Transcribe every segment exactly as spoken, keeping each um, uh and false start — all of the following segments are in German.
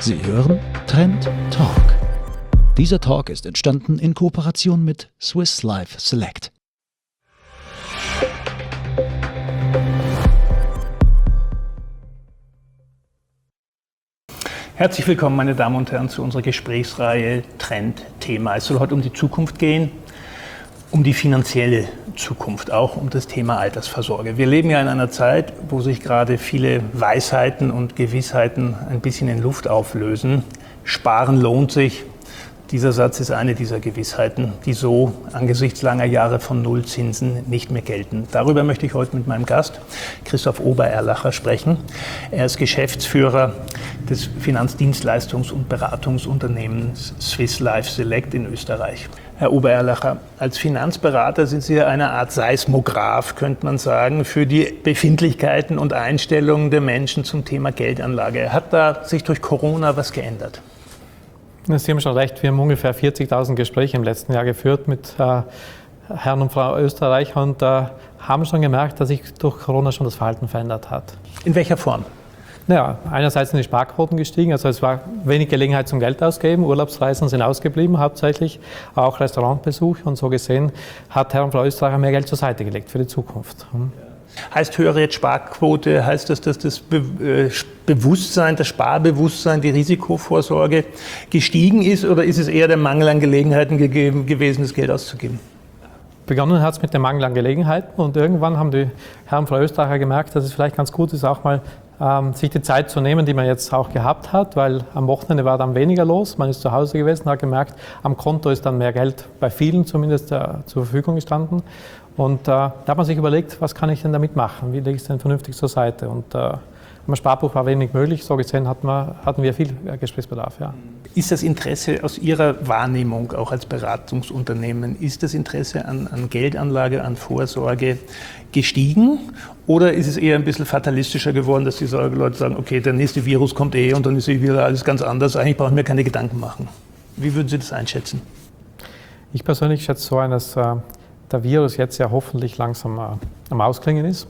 Sie hören Trend Talk. Dieser Talk ist entstanden in Kooperation mit Swiss Life Select. Herzlich willkommen, meine Damen und Herren, zu unserer Gesprächsreihe Trend Thema. Es soll heute um die Zukunft gehen, um die finanzielle Zukunft, auch um das Thema Altersvorsorge. Wir leben ja in einer Zeit, wo sich gerade viele Weisheiten und Gewissheiten ein bisschen in Luft auflösen. Sparen lohnt sich. Dieser Satz ist eine dieser Gewissheiten, die so angesichts langer Jahre von Nullzinsen nicht mehr gelten. Darüber möchte ich heute mit meinem Gast, Christoph Obererlacher, sprechen. Er ist Geschäftsführer des Finanzdienstleistungs- und Beratungsunternehmens Swiss Life Select in Österreich. Herr Obererlacher, als Finanzberater sind Sie ja eine Art Seismograph, könnte man sagen, für die Befindlichkeiten und Einstellungen der Menschen zum Thema Geldanlage. Hat da sich durch Corona was geändert? Sie haben schon recht, wir haben ungefähr vierzigtausend Gespräche im letzten Jahr geführt mit äh, Herrn und Frau Österreicher und äh, haben schon gemerkt, dass sich durch Corona schon das Verhalten verändert hat. In welcher Form? Naja, einerseits sind die Sparquoten gestiegen, also es war wenig Gelegenheit zum Geld ausgeben, Urlaubsreisen sind ausgeblieben hauptsächlich, auch Restaurantbesuch und so gesehen hat Herr und Frau Österreicher mehr Geld zur Seite gelegt für die Zukunft. Hm. Heißt höhere Sparquote, heißt das, dass das Be- äh, Bewusstsein, das Sparbewusstsein, die Risikovorsorge gestiegen ist oder ist es eher der Mangel an Gelegenheiten gegeben, gewesen, das Geld auszugeben? Begonnen hat es mit dem Mangel an Gelegenheiten und irgendwann haben die Herren und Frau Österreicher gemerkt, dass es vielleicht ganz gut ist, auch mal ähm, sich die Zeit zu nehmen, die man jetzt auch gehabt hat, weil am Wochenende war dann weniger los, man ist zu Hause gewesen, hat gemerkt, am Konto ist dann mehr Geld, bei vielen zumindest, äh, zur Verfügung gestanden. Und äh, da hat man sich überlegt, was kann ich denn damit machen, wie lege ich es denn vernünftig zur Seite. Und äh, im Sparbuch war wenig möglich, so gesehen hatten wir, hatten wir viel Gesprächsbedarf. Ja. Ist das Interesse aus Ihrer Wahrnehmung, auch als Beratungsunternehmen, ist das Interesse an, an Geldanlage, an Vorsorge gestiegen? Oder ist es eher ein bisschen fatalistischer geworden, dass die Leute sagen, okay, der nächste Virus kommt eh und dann ist eh wieder alles ganz anders, eigentlich brauchen wir keine Gedanken machen. Wie würden Sie das einschätzen? Ich persönlich schätze so ein, dass äh, der Virus jetzt ja hoffentlich langsam äh, am Ausklingen ist.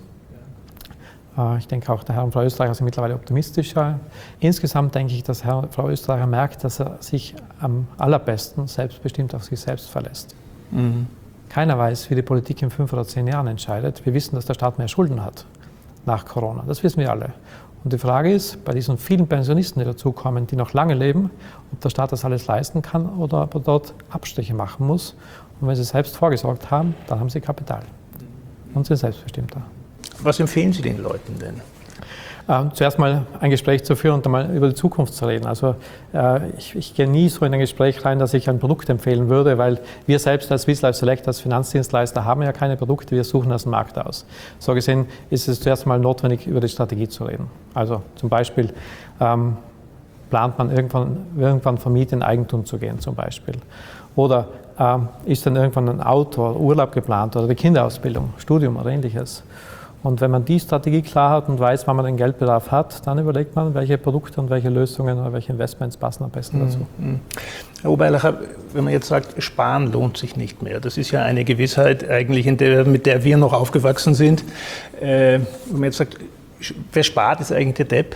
Äh, ich denke auch, der Herr und Frau Österreicher sind mittlerweile optimistischer. Insgesamt denke ich, dass Herr und Frau Österreicher merkt, dass er sich am allerbesten selbstbestimmt auf sich selbst verlässt. Mhm. Keiner weiß, wie die Politik in fünf oder zehn Jahren entscheidet. Wir wissen, dass der Staat mehr Schulden hat nach Corona. Das wissen wir alle. Und die Frage ist, bei diesen vielen Pensionisten, die dazukommen, die noch lange leben, ob der Staat das alles leisten kann oder ob er dort Abstriche machen muss. Und wenn sie selbst vorgesorgt haben, dann haben sie Kapital und sind selbstbestimmter. Was empfehlen Sie den Leuten denn? Ähm, zuerst mal ein Gespräch zu führen und dann mal über die Zukunft zu reden. Also äh, ich, ich gehe nie so in ein Gespräch rein, dass ich ein Produkt empfehlen würde, weil wir selbst als Swiss Life Select, als Finanzdienstleister, haben ja keine Produkte, wir suchen das im Markt aus. So gesehen ist es zuerst mal notwendig, über die Strategie zu reden. Also zum Beispiel ähm, plant man irgendwann, irgendwann vermietet in Eigentum zu gehen zum Beispiel. Oder ähm, ist dann irgendwann ein Auto oder Urlaub geplant oder die Kinderausbildung, Studium oder ähnliches. Und wenn man die Strategie klar hat und weiß, wann man den Geldbedarf hat, dann überlegt man, welche Produkte und welche Lösungen oder welche Investments passen am besten dazu. Mhm. Herr Obererlacher, wenn man jetzt sagt, Sparen lohnt sich nicht mehr, das ist ja eine Gewissheit eigentlich, in der, mit der wir noch aufgewachsen sind. Äh, wenn man jetzt sagt, wer spart, ist eigentlich der Depp.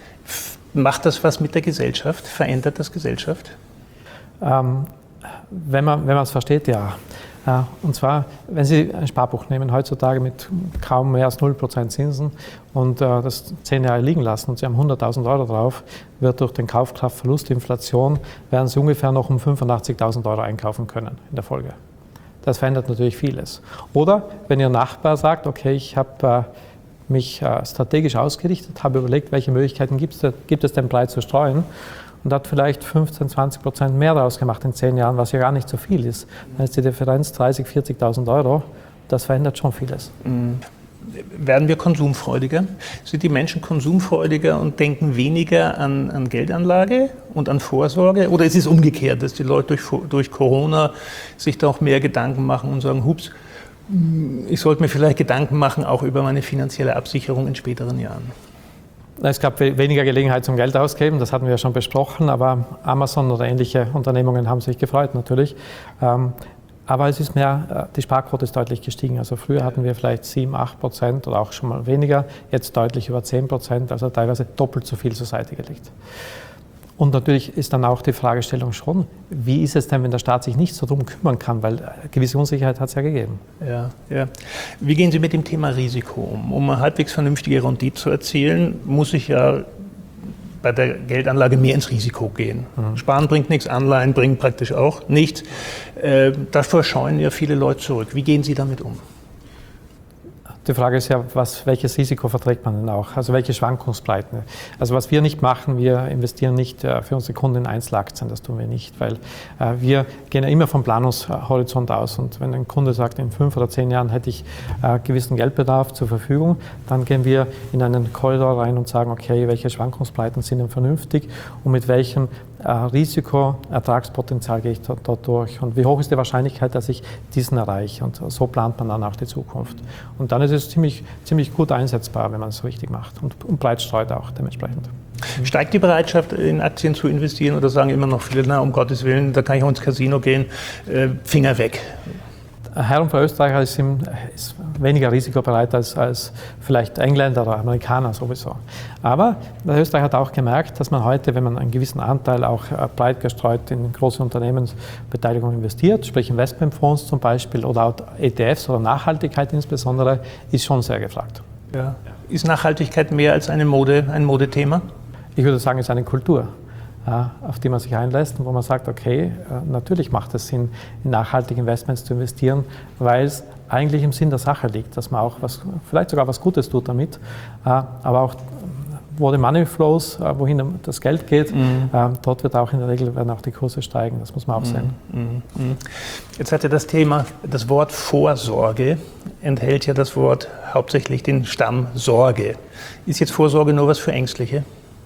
Macht das was mit der Gesellschaft? Verändert das Gesellschaft? Ähm, wenn man wenn man es versteht, ja. Ja, und zwar, wenn Sie ein Sparbuch nehmen, heutzutage mit kaum mehr als null Prozent Zinsen und äh, das zehn Jahre liegen lassen und Sie haben hunderttausend Euro drauf, wird durch den Kaufkraftverlust, Inflation, werden Sie ungefähr noch um fünfundachtzigtausend Euro einkaufen können in der Folge. Das verändert natürlich vieles. Oder wenn Ihr Nachbar sagt, okay, ich habe äh, mich äh, strategisch ausgerichtet, habe überlegt, welche Möglichkeiten gibt es, gibt es denn breit zu streuen, und hat vielleicht fünfzehn, zwanzig Prozent mehr daraus gemacht in zehn Jahren, was ja gar nicht so viel ist. Dann ist die Differenz dreißig, vierzigtausend Euro. Das verändert schon vieles. Mhm. Werden wir konsumfreudiger? Sind die Menschen konsumfreudiger und denken weniger an, an Geldanlage und an Vorsorge? Oder ist es umgekehrt, dass die Leute durch, durch Corona sich da auch mehr Gedanken machen und sagen, hups, ich sollte mir vielleicht Gedanken machen, auch über meine finanzielle Absicherung in späteren Jahren? Es gab weniger Gelegenheit zum Geld ausgeben, das hatten wir ja schon besprochen, aber Amazon oder ähnliche Unternehmungen haben sich gefreut natürlich. Aber es ist mehr, die Sparquote ist deutlich gestiegen. Also früher hatten wir vielleicht sieben, acht Prozent oder auch schon mal weniger, jetzt deutlich über zehn Prozent, also teilweise doppelt so viel zur Seite gelegt. Und natürlich ist dann auch die Fragestellung schon, wie ist es denn, wenn der Staat sich nicht so drum kümmern kann, weil gewisse Unsicherheit hat es ja gegeben. Ja, ja. Wie gehen Sie mit dem Thema Risiko um? Um eine halbwegs vernünftige Rendite zu erzielen, muss ich ja bei der Geldanlage mehr ins Risiko gehen. Mhm. Sparen bringt nichts, Anleihen bringen praktisch auch nichts. Äh, davor scheuen ja viele Leute zurück. Wie gehen Sie damit um? Die Frage ist ja, was, welches Risiko verträgt man denn auch? Also welche Schwankungsbreiten? Also was wir nicht machen, wir investieren nicht äh, für unsere Kunden in Einzelaktien, das tun wir nicht, weil äh, wir gehen ja immer vom Planungshorizont aus. Und wenn ein Kunde sagt, in fünf oder zehn Jahren hätte ich äh, gewissen Geldbedarf zur Verfügung, dann gehen wir in einen Korridor rein und sagen, okay, welche Schwankungsbreiten sind denn vernünftig und mit welchem äh, Risiko, Ertragspotenzial gehe ich dort, dort durch und wie hoch ist die Wahrscheinlichkeit, dass ich diesen erreiche. Und so plant man dann auch die Zukunft. Und dann ist es ziemlich, ziemlich gut einsetzbar, wenn man es richtig macht und, und breit streut auch dementsprechend. Steigt die Bereitschaft, in Aktien zu investieren oder sagen immer noch viele, na um Gottes Willen, da kann ich auch ins Casino gehen, äh, Finger weg? Herr und Frau Österreicher ist, im, ist weniger risikobereit als, als vielleicht Engländer oder Amerikaner sowieso. Aber der Österreicher hat auch gemerkt, dass man heute, wenn man einen gewissen Anteil auch breit gestreut in große Unternehmensbeteiligung investiert, sprich Investmentfonds zum Beispiel oder auch E T Fs oder Nachhaltigkeit insbesondere, ist schon sehr gefragt. Ja. Ist Nachhaltigkeit mehr als eine Mode, ein Modethema? Ich würde sagen, es ist eine Kultur, auf die man sich einlässt und wo man sagt, okay, natürlich macht es Sinn, in nachhaltige Investments zu investieren, weil es eigentlich im Sinn der Sache liegt, dass man auch was, vielleicht sogar was Gutes tut damit, aber auch wo die Money flows, wohin das Geld geht, mhm. dort wird auch in der Regel werden auch die Kurse steigen, das muss man auch sehen. Mhm. Jetzt hat ja das Thema, das Wort Vorsorge enthält ja das Wort hauptsächlich den Stamm Sorge. Ist jetzt Vorsorge nur was für Ängstliche?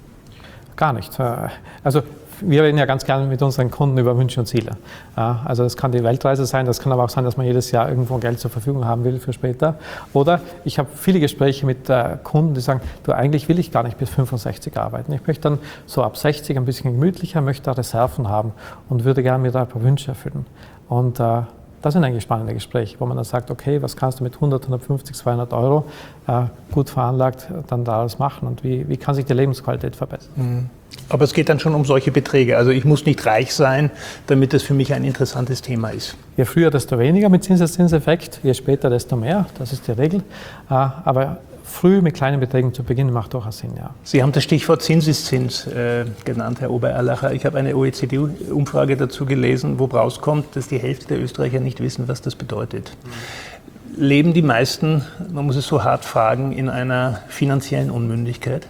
Gar nicht. Also wir reden ja ganz gerne mit unseren Kunden über Wünsche und Ziele. Also das kann die Weltreise sein, das kann aber auch sein, dass man jedes Jahr irgendwo Geld zur Verfügung haben will für später. Oder ich habe viele Gespräche mit Kunden, die sagen, du, eigentlich will ich gar nicht bis fünfundsechzig arbeiten. Ich möchte dann so ab sechzig ein bisschen gemütlicher, möchte da Reserven haben und würde gerne mir da ein paar Wünsche erfüllen. Und äh, das sind eigentlich spannende Gespräche, wo man dann sagt, okay, was kannst du mit hundert, hundertfünfzig, zweihundert Euro äh, gut veranlagt dann da alles machen und wie, wie kann sich die Lebensqualität verbessern? Mhm. Aber es geht dann schon um solche Beträge. Also ich muss nicht reich sein, damit das für mich ein interessantes Thema ist. Je früher, desto weniger mit Zinseszinseffekt, je später, desto mehr, das ist die Regel. Äh, aber früh mit kleinen Beträgen zu beginnen, macht durchaus Sinn, ja. Sie haben das Stichwort Zinseszins äh, genannt, Herr Obererlacher. Ich habe eine O E C D-Umfrage dazu gelesen, wo rauskommt, dass die Hälfte der Österreicher nicht wissen, was das bedeutet. Mhm. Leben die meisten, man muss es so hart fragen, in einer finanziellen Unmündigkeit?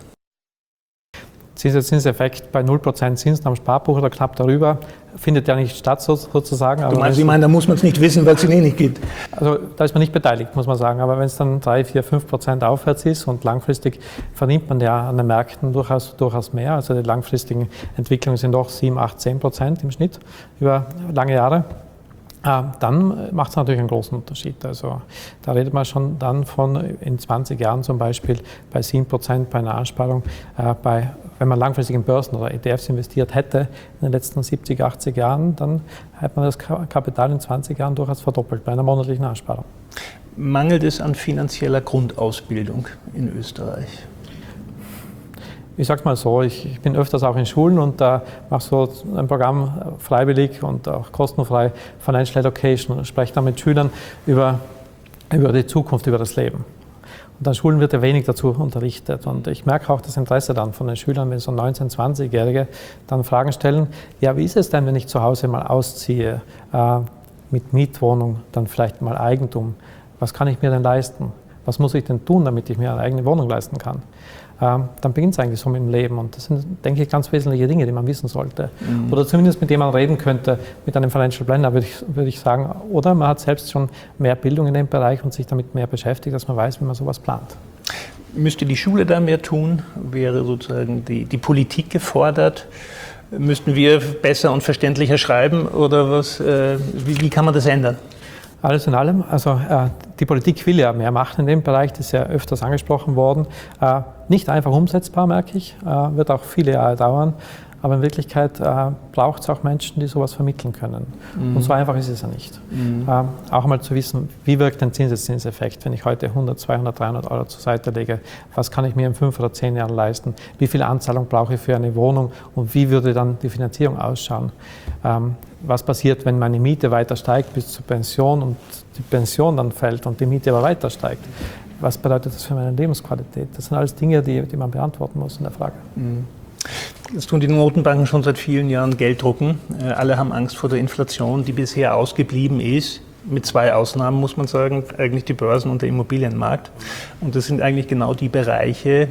Zinseszinseffekt bei null Prozent Zinsen am Sparbuch oder knapp darüber findet ja nicht statt sozusagen. Du meinst, Sie meinen, da muss man es nicht wissen, weil es Ihnen eh nicht geht? Also da ist man nicht beteiligt, muss man sagen. Aber wenn es dann drei, vier, fünf Prozent aufwärts ist und langfristig verdient man ja an den Märkten durchaus, durchaus mehr. Also die langfristigen Entwicklungen sind doch sieben, acht, zehn Prozent im Schnitt über lange Jahre. Dann macht es natürlich einen großen Unterschied. Also da redet man schon dann von in zwanzig Jahren zum Beispiel bei sieben Prozent bei einer Ansparung, äh, bei, wenn man langfristig in Börsen oder E T Fs investiert hätte in den letzten siebzig, achtzig Jahren, dann hätte man das Kapital in zwanzig Jahren durchaus verdoppelt bei einer monatlichen Ansparung. Mangelt es an finanzieller Grundausbildung in Österreich? Ich sage es mal so, ich, ich bin öfters auch in Schulen und da äh, mache so ein Programm freiwillig und auch kostenfrei Financial Education und spreche dann mit Schülern über, über die Zukunft, über das Leben. Und an Schulen wird ja wenig dazu unterrichtet und ich merke auch das Interesse dann von den Schülern, wenn so neunzehn-, zwanzigjährige dann Fragen stellen, ja, wie ist es denn, wenn ich zu Hause mal ausziehe, äh, mit Mietwohnung, dann vielleicht mal Eigentum, was kann ich mir denn leisten? Was muss ich denn tun, damit ich mir eine eigene Wohnung leisten kann? Ähm, dann beginnt es eigentlich so mit dem Leben. Und das sind, denke ich, ganz wesentliche Dinge, die man wissen sollte. Mhm. Oder zumindest mit dem man reden könnte, mit einem Financial Planner, würde ich, würde ich sagen. Oder man hat selbst schon mehr Bildung in dem Bereich und sich damit mehr beschäftigt, dass man weiß, wie man sowas plant. Müsste die Schule da mehr tun? Wäre sozusagen die, die Politik gefordert? Müssten wir besser und verständlicher schreiben? Oder was, äh, wie, wie kann man das ändern? Alles in allem, also äh, die Politik will ja mehr machen in dem Bereich, das ist ja öfters angesprochen worden. Äh, nicht einfach umsetzbar, merke ich, äh, wird auch viele Jahre dauern. Aber in Wirklichkeit äh, braucht es auch Menschen, die sowas vermitteln können. Mhm. Und so einfach ist es ja nicht. Mhm. Ähm, auch mal zu wissen, wie wirkt ein Zinseszinseffekt, wenn ich heute hundert, zweihundert, dreihundert Euro zur Seite lege, was kann ich mir in fünf oder zehn Jahren leisten, wie viel Anzahlung brauche ich für eine Wohnung und wie würde dann die Finanzierung ausschauen. Ähm, was passiert, wenn meine Miete weiter steigt bis zur Pension und die Pension dann fällt und die Miete aber weiter steigt. Was bedeutet das für meine Lebensqualität? Das sind alles Dinge, die, die man beantworten muss in der Frage. Mhm. Jetzt tun die Notenbanken schon seit vielen Jahren Geld drucken. Alle haben Angst vor der Inflation, die bisher ausgeblieben ist. Mit zwei Ausnahmen muss man sagen, eigentlich die Börsen und der Immobilienmarkt. Und das sind eigentlich genau die Bereiche,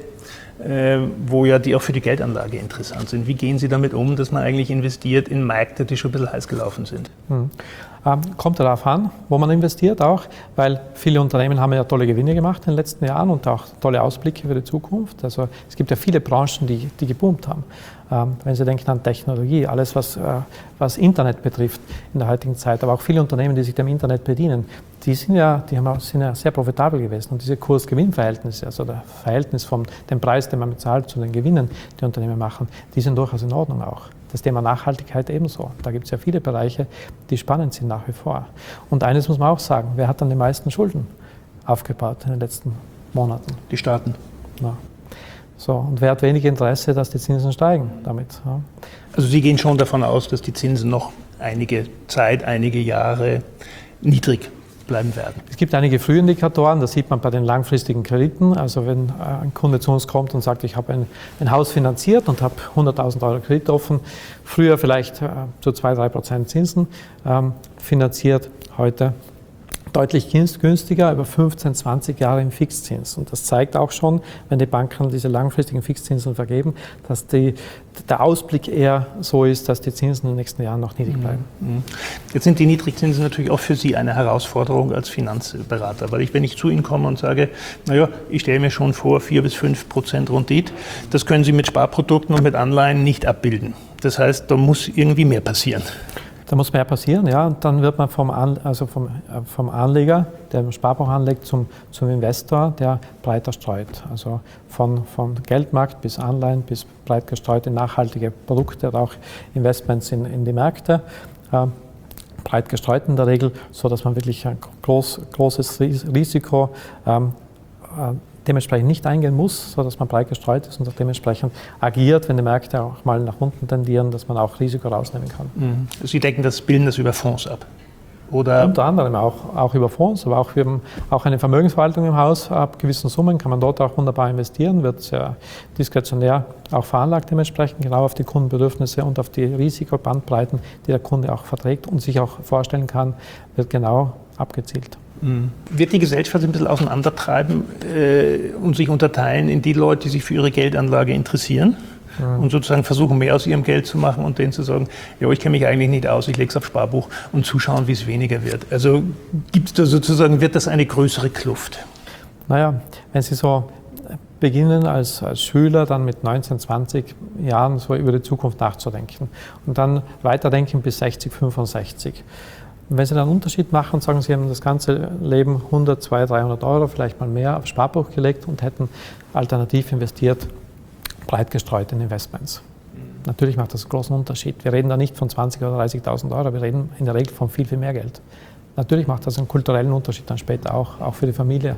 wo ja die auch für die Geldanlage interessant sind. Wie gehen Sie damit um, dass man eigentlich investiert in Märkte, die schon ein bisschen heiß gelaufen sind? Hm. Ähm, kommt darauf an, wo man investiert auch, weil viele Unternehmen haben ja tolle Gewinne gemacht in den letzten Jahren und auch tolle Ausblicke für die Zukunft. Also es gibt ja viele Branchen, die, die geboomt haben. Ähm, wenn Sie denken an Technologie, alles was, äh, was Internet betrifft in der heutigen Zeit, aber auch viele Unternehmen, die sich dem Internet bedienen, die sind ja, die haben auch, sind ja sehr profitabel gewesen. Und diese Kurs-Gewinn-Verhältnisse, also das Verhältnis vom dem Preis, den man bezahlt, zu den Gewinnen, die Unternehmen machen, die sind durchaus in Ordnung auch. Das Thema Nachhaltigkeit ebenso. Da gibt es ja viele Bereiche, die spannend sind nach wie vor. Und eines muss man auch sagen, wer hat dann die meisten Schulden aufgebaut in den letzten Monaten? Die Staaten. Ja. So, und wer hat wenig Interesse, dass die Zinsen steigen damit? Ja. Also Sie gehen schon davon aus, dass die Zinsen noch einige Zeit, einige Jahre niedrig bleiben werden. Es gibt einige Frühindikatoren, das sieht man bei den langfristigen Krediten. Also wenn ein Kunde zu uns kommt und sagt, ich habe ein, ein Haus finanziert und habe hunderttausend Euro Kredit offen, früher vielleicht äh, zu zwei bis drei Prozent Zinsen ähm, finanziert, heute deutlich günstiger, über fünfzehn, zwanzig Jahre im Fixzins. Und das zeigt auch schon, wenn die Banken diese langfristigen Fixzinsen vergeben, dass die, der Ausblick eher so ist, dass die Zinsen in den nächsten Jahren noch niedrig bleiben. Jetzt sind die Niedrigzinsen natürlich auch für Sie eine Herausforderung als Finanzberater, weil ich, wenn ich zu Ihnen komme und sage, naja, ich stelle mir schon vor, vier bis fünf Prozent Rendite, das können Sie mit Sparprodukten und mit Anleihen nicht abbilden. Das heißt, da muss irgendwie mehr passieren. Da muss mehr passieren, ja, und dann wird man vom, An, also vom, vom Anleger, der im Sparbuch anlegt, zum, zum Investor, der breiter streut. Also von, von Geldmarkt bis Anleihen bis breit gestreut in nachhaltige Produkte oder auch Investments in, in die Märkte. Äh, breit gestreut in der Regel, so dass man wirklich ein groß, großes Risiko ähm, äh, dementsprechend nicht eingehen muss, sodass man breit gestreut ist und auch dementsprechend agiert, wenn die Märkte auch mal nach unten tendieren, dass man auch Risiko rausnehmen kann. Mhm. Sie decken das, bilden das über Fonds ab? Oder? Unter anderem auch, auch über Fonds, aber auch, wir haben auch eine Vermögensverwaltung im Haus. Ab gewissen Summen kann man dort auch wunderbar investieren, wird sehr diskretionär auch veranlagt dementsprechend, genau auf die Kundenbedürfnisse und auf die Risikobandbreiten, die der Kunde auch verträgt und sich auch vorstellen kann, wird genau abgezielt. Mhm. Wird die Gesellschaft ein bisschen auseinandertreiben äh, und sich unterteilen in die Leute, die sich für ihre Geldanlage interessieren mhm. und sozusagen versuchen, mehr aus ihrem Geld zu machen und denen zu sagen, ja, ich kenne mich eigentlich nicht aus, ich lege es auf Sparbuch und zuschauen, wie es weniger wird. Also gibt es da sozusagen, wird das eine größere Kluft? Naja, wenn Sie so beginnen als, als Schüler dann mit neunzehn, zwanzig Jahren so über die Zukunft nachzudenken und dann weiterdenken bis sechzig, fünfundsechzig. Und wenn Sie dann einen Unterschied machen und sagen, Sie haben das ganze Leben hundert, zweihundert, dreihundert Euro, vielleicht mal mehr, aufs Sparbuch gelegt und hätten alternativ investiert, breit gestreut in Investments. Mhm. Natürlich macht das einen großen Unterschied. Wir reden da nicht von zwanzigtausend oder dreißigtausend Euro, wir reden in der Regel von viel, viel mehr Geld. Natürlich macht das einen kulturellen Unterschied dann später auch, auch für die Familie.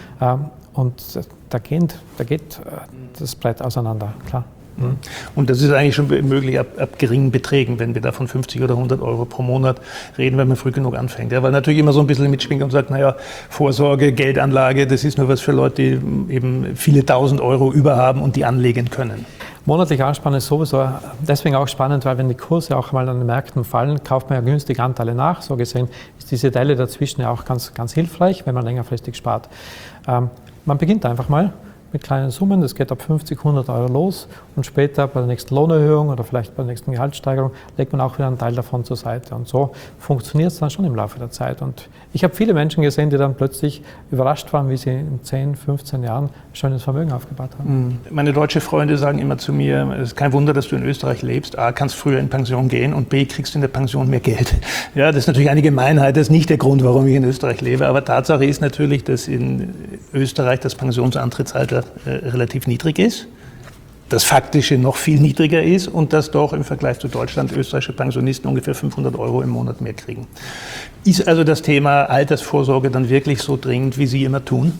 Und da geht, da geht das Brett auseinander, klar. Und das ist eigentlich schon möglich ab, ab geringen Beträgen, wenn wir da von fünfzig oder hundert Euro pro Monat reden, wenn man früh genug anfängt. Ja, weil natürlich immer so ein bisschen mitschwingt und sagt, naja, Vorsorge, Geldanlage, das ist nur was für Leute, die eben viele tausend Euro über haben und die anlegen können. Monatlich Anspannen ist sowieso deswegen auch spannend, weil wenn die Kurse auch mal an den Märkten fallen, kauft man ja günstig Anteile nach. So gesehen ist diese Delle dazwischen ja auch ganz, ganz hilfreich, wenn man längerfristig spart. Ähm, man beginnt einfach mal mit kleinen Summen, das geht ab fünfzig, hundert Euro los und später bei der nächsten Lohnerhöhung oder vielleicht bei der nächsten Gehaltssteigerung legt man auch wieder einen Teil davon zur Seite. Und so funktioniert es dann schon im Laufe der Zeit. Und ich habe viele Menschen gesehen, die dann plötzlich überrascht waren, wie sie in zehn, fünfzehn Jahren ein schönes Vermögen aufgebaut haben. Meine deutschen Freunde sagen immer zu mir, es ist kein Wunder, dass du in Österreich lebst. A, kannst früher in Pension gehen und B, kriegst du in der Pension mehr Geld. Ja, das ist natürlich eine Gemeinheit, das ist nicht der Grund, warum ich in Österreich lebe. Aber Tatsache ist natürlich, dass in Österreich das Pensionsantrittsalter äh, relativ niedrig ist, das Faktische noch viel niedriger ist und dass doch im Vergleich zu Deutschland österreichische Pensionisten ungefähr fünfhundert Euro im Monat mehr kriegen. Ist also das Thema Altersvorsorge dann wirklich so dringend, wie Sie immer tun?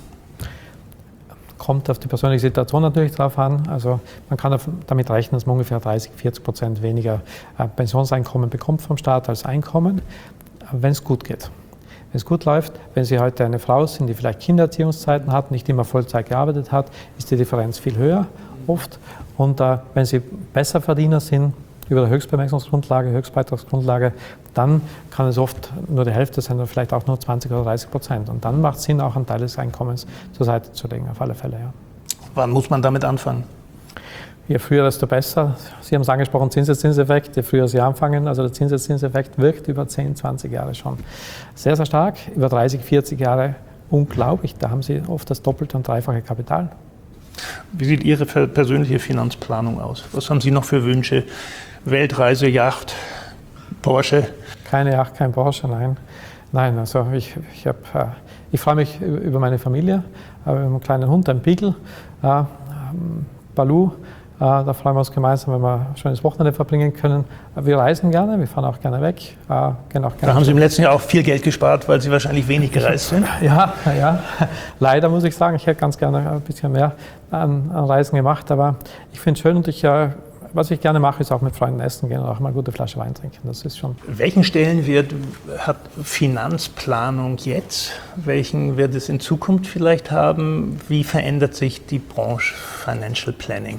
Kommt auf die persönliche Situation natürlich drauf an. Also man kann damit rechnen, dass man ungefähr dreißig, vierzig Prozent weniger Pensionseinkommen bekommt vom Staat als Einkommen, wenn es gut geht. Wenn es gut läuft, wenn Sie heute eine Frau sind, die vielleicht Kindererziehungszeiten hat, nicht immer Vollzeit gearbeitet hat, ist die Differenz viel höher oft. Und äh, wenn Sie Besserverdiener sind, über der Höchstbemessungsgrundlage, Höchstbeitragsgrundlage, dann kann es oft nur die Hälfte sein oder vielleicht auch nur zwanzig oder dreißig Prozent. Und dann macht es Sinn, auch einen Teil des Einkommens zur Seite zu legen, auf alle Fälle. Ja. Wann muss man damit anfangen? Je früher, desto besser. Sie haben es angesprochen, Zinseszinseffekt. Je früher Sie anfangen, also der Zinseszinseffekt wirkt über zehn, zwanzig Jahre schon sehr, sehr stark. Über dreißig, vierzig Jahre unglaublich. Da haben Sie oft das doppelte und dreifache Kapital. Wie sieht Ihre persönliche Finanzplanung aus? Was haben Sie noch für Wünsche? Weltreise, Yacht, Porsche? Keine Yacht, kein Porsche, nein. Nein, also ich, ich, hab, ich freue mich über meine Familie. Wir haben einen kleinen Hund, einen Beagle, äh, Baloo. Da freuen wir uns gemeinsam, wenn wir ein schönes Wochenende verbringen können. Wir reisen gerne, wir fahren auch gerne weg. Gehen auch gerne da haben Sie im letzten Jahr auch viel Geld gespart, weil Sie wahrscheinlich wenig gereist sind. Ja, ja. Leider muss ich sagen, ich hätte ganz gerne ein bisschen mehr an, an Reisen gemacht. Aber ich finde es schön und ich, was ich gerne mache, ist auch mit Freunden essen gehen und auch mal eine gute Flasche Wein trinken. Das ist schon. Welchen Stellenwert hat Finanzplanung jetzt? Welchen wird es in Zukunft vielleicht haben? Wie verändert sich die Branche Financial Planning?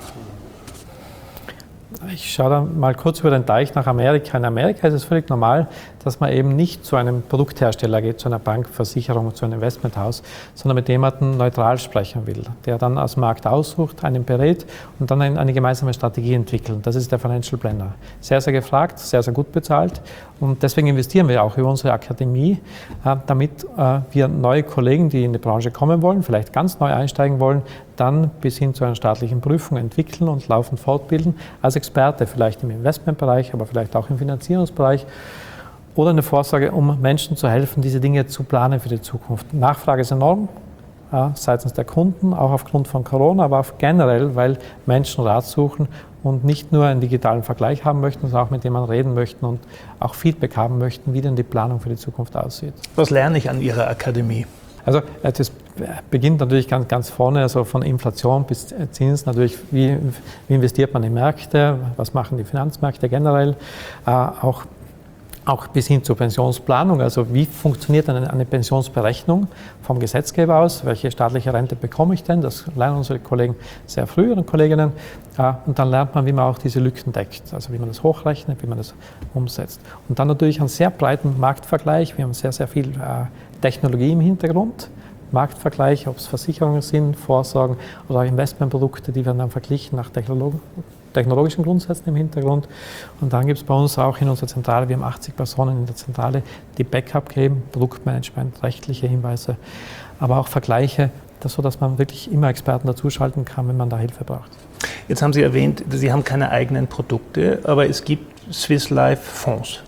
Ich schaue da mal kurz über den Teich nach Amerika. In Amerika ist es völlig normal, dass man eben nicht zu einem Produkthersteller geht, zu einer Bank, Versicherung, zu einem Investmenthaus, sondern mit jemandem neutral sprechen will, der dann aus dem Markt aussucht, einen berät und dann eine gemeinsame Strategie entwickelt. Das ist der Financial Planner. Sehr, sehr gefragt, sehr, sehr gut bezahlt und deswegen investieren wir auch über unsere Akademie, damit wir neue Kollegen, die in die Branche kommen wollen, vielleicht ganz neu einsteigen wollen, dann bis hin zu einer staatlichen Prüfung entwickeln und laufend fortbilden, als Experte, vielleicht im Investmentbereich, aber vielleicht auch im Finanzierungsbereich oder eine Vorsorge, um Menschen zu helfen, diese Dinge zu planen für die Zukunft. Nachfrage ist enorm, ja, seitens der Kunden, auch aufgrund von Corona, aber auch generell, weil Menschen Rat suchen und nicht nur einen digitalen Vergleich haben möchten, sondern auch mit jemandem reden möchten und auch Feedback haben möchten, wie denn die Planung für die Zukunft aussieht. Was lerne ich an Ihrer Akademie? Also das beginnt natürlich ganz, ganz vorne, also von Inflation bis Zins, natürlich wie, wie investiert man in Märkte, was machen die Finanzmärkte generell, äh, auch, auch bis hin zur Pensionsplanung, also wie funktioniert eine, eine Pensionsberechnung vom Gesetzgeber aus, welche staatliche Rente bekomme ich denn, das lernen unsere Kollegen sehr früh und Kolleginnen äh, und dann lernt man, wie man auch diese Lücken deckt, also wie man das hochrechnet, wie man das umsetzt und dann natürlich einen sehr breiten Marktvergleich, wir haben sehr, sehr viel äh, Technologie im Hintergrund, Marktvergleich, ob es Versicherungen sind, Vorsorgen oder auch Investmentprodukte, die werden dann verglichen nach Technolog- technologischen Grundsätzen im Hintergrund. Und dann gibt es bei uns auch in unserer Zentrale, wir haben achtzig Personen in der Zentrale, die Backup geben, Produktmanagement, rechtliche Hinweise, aber auch Vergleiche, das so, dass man wirklich immer Experten dazuschalten kann, wenn man da Hilfe braucht. Jetzt haben Sie erwähnt, Sie haben keine eigenen Produkte, aber es gibt Swiss Life Fonds.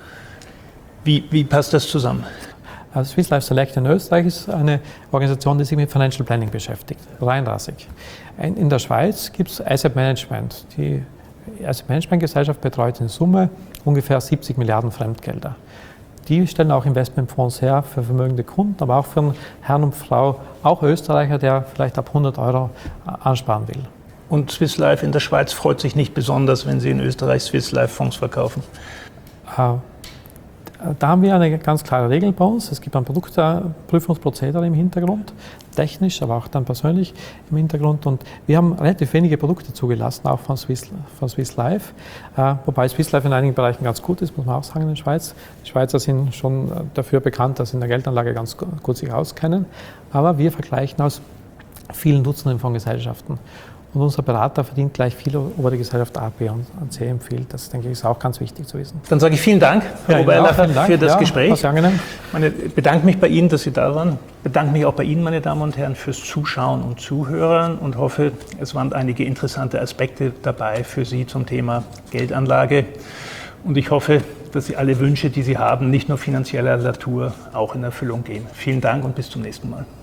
Wie, wie passt das zusammen? Also Swiss Life Select in Österreich ist eine Organisation, die sich mit Financial Planning beschäftigt, reinrassig. In der Schweiz gibt es Asset Management. Die Asset Management Gesellschaft betreut in Summe ungefähr siebzig Milliarden Fremdgelder. Die stellen auch Investmentfonds her für vermögende Kunden, aber auch für einen Herrn und Frau, auch Österreicher, der vielleicht ab hundert Euro ansparen will. Und Swiss Life in der Schweiz freut sich nicht besonders, wenn Sie in Österreich Swiss Life Fonds verkaufen? Äh, Da haben wir eine ganz klare Regel bei uns. Es gibt ein Produktprüfungsprozedere im Hintergrund, technisch, aber auch dann persönlich im Hintergrund. Und wir haben relativ wenige Produkte zugelassen, auch von Swiss, von Swiss Life. Äh, wobei Swiss Life in einigen Bereichen ganz gut ist, muss man auch sagen, in der Schweiz. Die Schweizer sind schon dafür bekannt, dass sie in der Geldanlage ganz gut sich auskennen. Aber wir vergleichen aus vielen Dutzenden von Gesellschaften. Und unser Berater verdient gleich viel, ob er die Gesellschaft A, B und C empfiehlt. Das, denke ich, ist auch ganz wichtig zu wissen. Dann sage ich vielen Dank, Herr Ja, Obererlacher, vielen Dank. für das Ja, Gespräch. war sehr angenehm. Ich bedanke mich bei Ihnen, dass Sie da waren. Ich bedanke mich auch bei Ihnen, meine Damen und Herren, fürs Zuschauen und Zuhören und hoffe, es waren einige interessante Aspekte dabei für Sie zum Thema Geldanlage. Und ich hoffe, dass Sie alle Wünsche, die Sie haben, nicht nur finanzieller Natur, auch in Erfüllung gehen. Vielen Dank und bis zum nächsten Mal.